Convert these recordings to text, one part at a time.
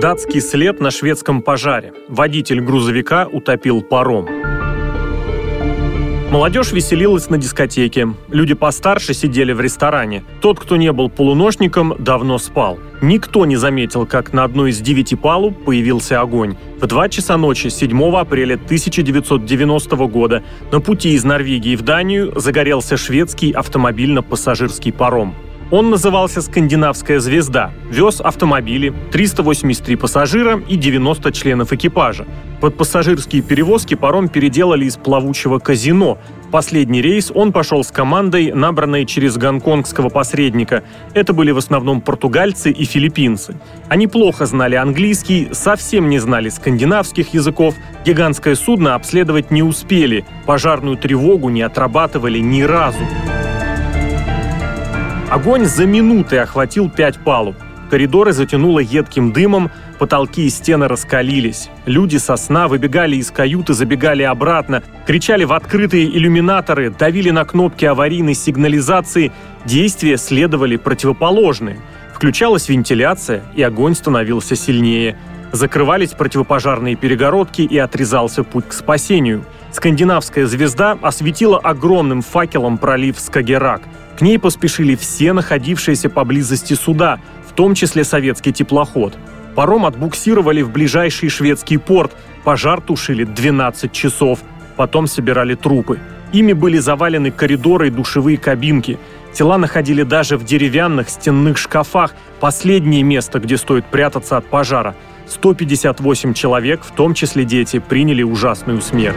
Датский след на шведском пожаре. Водитель грузовика утопил паром. Молодежь веселилась на дискотеке. Люди постарше сидели в ресторане. Тот, кто не был полуношником, давно спал. Никто не заметил, как на одной из 9 палуб появился огонь. В 2 часа ночи 7 апреля 1990 года на пути из Норвегии в Данию загорелся шведский автомобильно-пассажирский паром. Он назывался «Скандинавская звезда», вез автомобили, 383 пассажира и 90 членов экипажа. Под пассажирские перевозки паром переделали из плавучего казино. В последний рейс он пошел с командой, набранной через гонконгского посредника. Это были в основном португальцы и филиппинцы. Они плохо знали английский, совсем не знали скандинавских языков, гигантское судно обследовать не успели, пожарную тревогу не отрабатывали ни разу. Огонь за минуты охватил 5 палуб. Коридоры затянуло едким дымом, потолки и стены раскалились. Люди со сна выбегали из каюты, забегали обратно, кричали в открытые иллюминаторы, давили на кнопки аварийной сигнализации. Действия следовали противоположные. Включалась вентиляция, и огонь становился сильнее. Закрывались противопожарные перегородки, и отрезался путь к спасению. Скандинавская звезда осветила огромным факелом пролив Скагеррак. К ней поспешили все находившиеся поблизости суда, в том числе советский теплоход. Паром отбуксировали в ближайший шведский порт. Пожар тушили 12 часов. Потом собирали трупы. Ими были завалены коридоры и душевые кабинки. Тела находили даже в деревянных стенных шкафах. Последнее место, где стоит прятаться от пожара. 158 человек, в том числе дети, приняли ужасную смерть.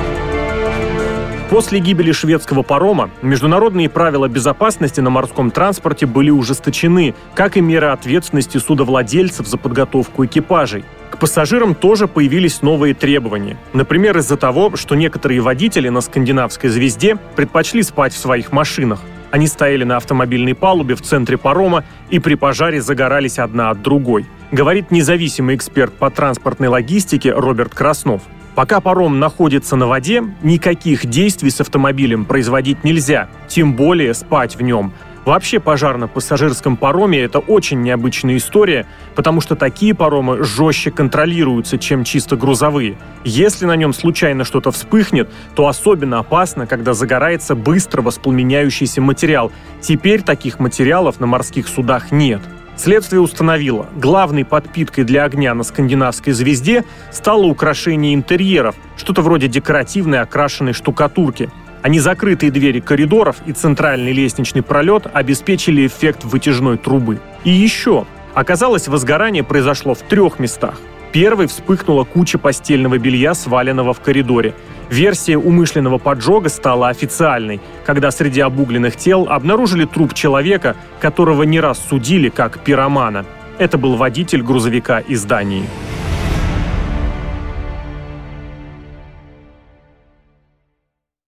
После гибели шведского парома международные правила безопасности на морском транспорте были ужесточены, как и меры ответственности судовладельцев за подготовку экипажей. К пассажирам тоже появились новые требования. Например, из-за того, что некоторые водители на «Скандинавской звезде» предпочли спать в своих машинах. Они стояли на автомобильной палубе в центре парома и при пожаре загорались одна от другой. Говорит независимый эксперт по транспортной логистике Роберт Краснов. Пока паром находится на воде, никаких действий с автомобилем производить нельзя, тем более спать в нем. Вообще пожар на пассажирском пароме – это очень необычная история, потому что такие паромы жестче контролируются, чем чисто грузовые. Если на нем случайно что-то вспыхнет, то особенно опасно, когда загорается быстро воспламеняющийся материал. Теперь таких материалов на морских судах нет. Следствие установило, главной подпиткой для огня на «Скандинавской звезде» стало украшение интерьеров, что-то вроде декоративной окрашенной штукатурки. А незакрытые двери коридоров и центральный лестничный пролет обеспечили эффект вытяжной трубы. И еще. Оказалось, возгорание произошло в 3 местах. Первой вспыхнула куча постельного белья, сваленного в коридоре. Версия умышленного поджога стала официальной, когда среди обугленных тел обнаружили труп человека, которого не раз судили как пиромана. Это был водитель грузовика из Дании.